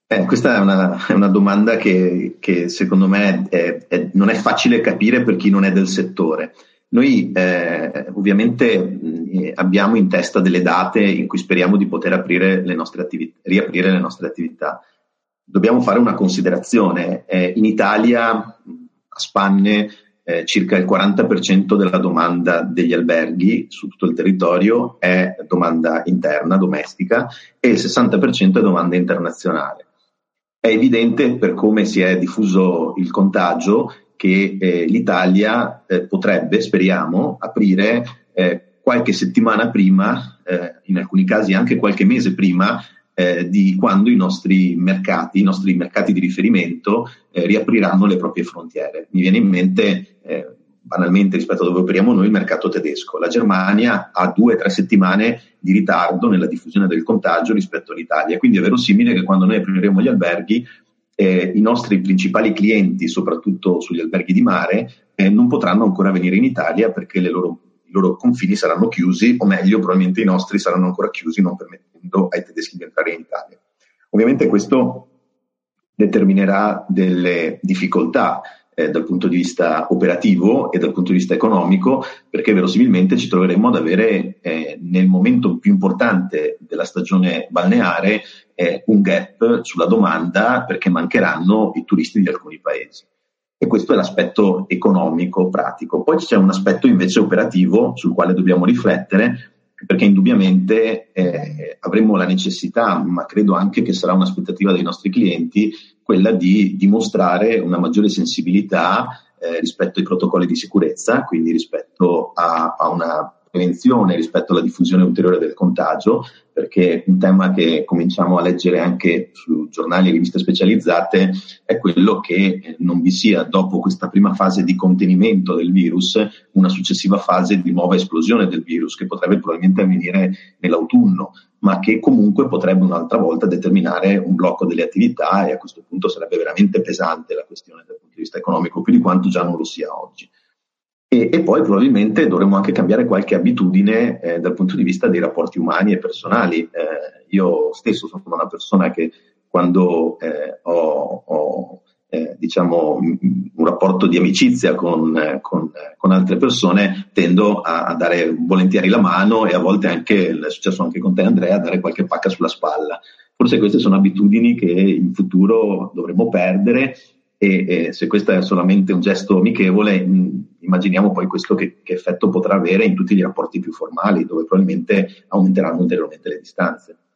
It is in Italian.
Questa è una domanda che secondo me non è facile capire per chi non è del settore. Noi ovviamente abbiamo in testa delle date in cui speriamo di poter aprire le nostre riaprire le nostre attività. Dobbiamo fare una considerazione. In Italia, a spanne, circa il 40% della domanda degli alberghi su tutto il territorio è domanda interna, domestica, e il 60% è domanda internazionale. È evidente, per come si è diffuso il contagio, che l'Italia potrebbe, speriamo, aprire qualche settimana prima, in alcuni casi anche qualche mese prima, di quando i nostri mercati di riferimento riapriranno le proprie frontiere. Mi viene in mente banalmente, rispetto a dove operiamo noi, il mercato tedesco. La Germania ha 2 o 3 settimane di ritardo nella diffusione del contagio rispetto all'Italia, quindi è verosimile che quando noi apriremo gli alberghi, i nostri principali clienti, soprattutto sugli alberghi di mare, non potranno ancora venire in Italia perché i loro confini saranno chiusi, o meglio, probabilmente i nostri saranno ancora chiusi, non permettendo ai tedeschi di entrare in Italia. Ovviamente questo determinerà delle difficoltà dal punto di vista operativo e dal punto di vista economico, perché verosimilmente ci troveremo ad avere nel momento più importante della stagione balneare un gap sulla domanda, perché mancheranno i turisti di alcuni paesi. E questo è l'aspetto economico, pratico. Poi c'è un aspetto invece operativo sul quale dobbiamo riflettere, perché indubbiamente avremo la necessità, ma credo anche che sarà un'aspettativa dei nostri clienti, quella di dimostrare una maggiore sensibilità rispetto ai protocolli di sicurezza, quindi rispetto a una prevenzione, rispetto alla diffusione ulteriore del contagio, perché un tema che cominciamo a leggere anche su giornali e riviste specializzate è quello che non vi sia, dopo questa prima fase di contenimento del virus, una successiva fase di nuova esplosione del virus, che potrebbe probabilmente avvenire nell'autunno, ma che comunque potrebbe un'altra volta determinare un blocco delle attività, e a questo punto sarebbe veramente pesante la questione dal punto di vista economico, più di quanto già non lo sia oggi. E poi probabilmente dovremmo anche cambiare qualche abitudine dal punto di vista dei rapporti umani e personali. Io stesso sono una persona che quando ho diciamo un rapporto di amicizia con altre persone, tendo a dare volentieri la mano, e a volte anche, è successo anche con te Andrea, a dare qualche pacca sulla spalla. Forse queste sono abitudini che in futuro dovremmo perdere, e se questo è solamente un gesto amichevole, immaginiamo poi questo che effetto potrà avere in tutti gli rapporti più formali, dove probabilmente aumenteranno ulteriormente le distanze.